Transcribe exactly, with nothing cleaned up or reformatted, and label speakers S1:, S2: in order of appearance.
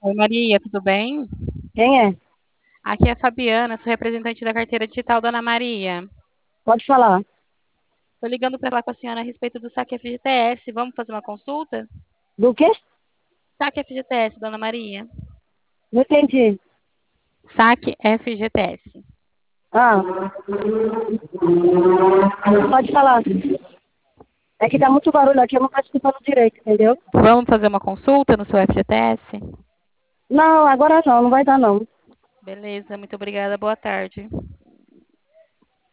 S1: Oi, Maria, tudo bem?
S2: Quem é?
S1: Aqui é a Fabiana, sou representante da carteira digital da Ana Maria.
S2: Pode falar.
S1: Estou ligando para falar com a senhora a respeito do saque F G T S. Vamos fazer uma consulta?
S2: Do quê?
S1: Saque F G T S, dona Maria.
S2: Não entendi.
S1: Saque F G T S.
S2: Ah, pode falar. É que dá muito barulho aqui, eu não estou escutando direito, entendeu?
S1: Vamos fazer uma consulta no seu F G T S?
S2: Não, agora não, não vai dar não.
S1: Beleza, muito obrigada, boa tarde.